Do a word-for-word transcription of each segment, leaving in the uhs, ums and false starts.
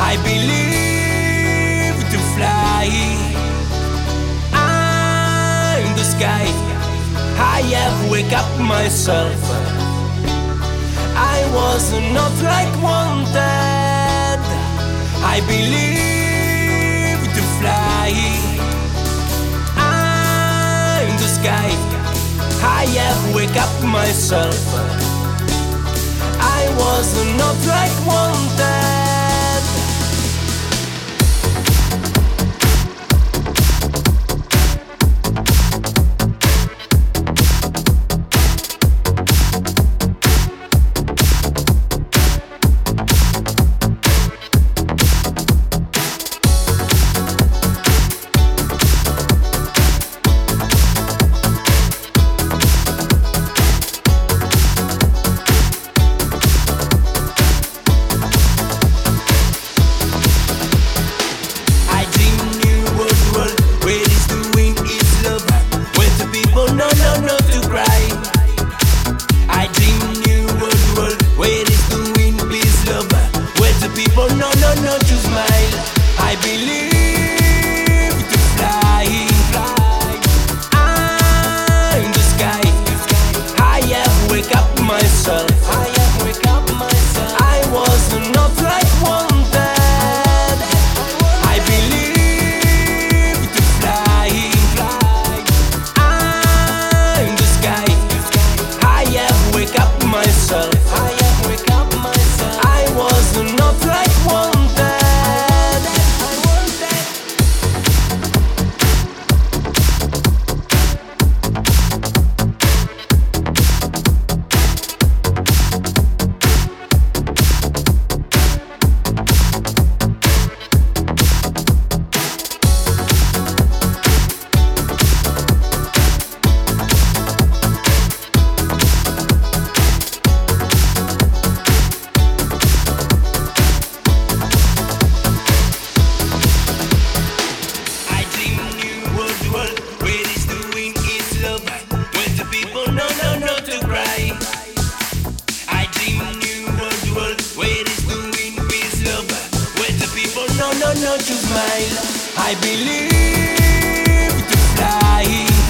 I believe to fly high in the sky. I have wake up myself. I was not like wanted. I believe to fly high in the sky. I have wake up myself. I was not like wanted. No, no, no, to smile. I believe to fly high in the sky. I have wake up myself. I have wake up myself. I was not like wanted. I believe to fly high in the sky. I have wake up myself. I have wake up myself. I was not like no, no, to smile. I believe to fly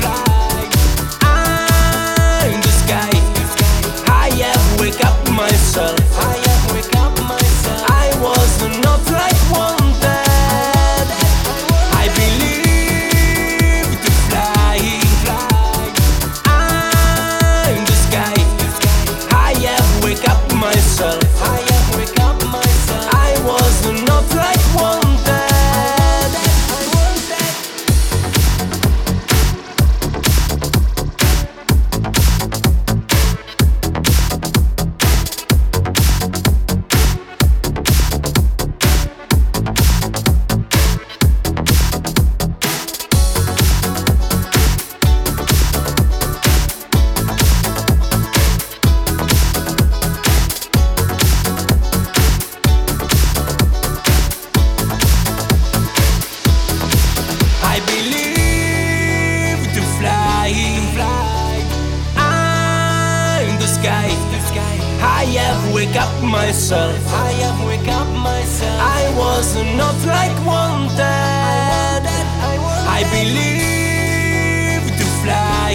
high in the sky. I have wake up myself. I have wake up myself. I was not like wanted. I believe to fly high in the sky. I have wake up myself. I have wake up myself. I was not like wanted. I believe to fly high in the sky. I have wake up myself. I have wake up myself. I was not like wanted. I believe to fly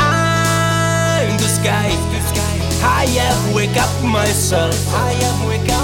high in the sky. I have wake up myself. I have wake up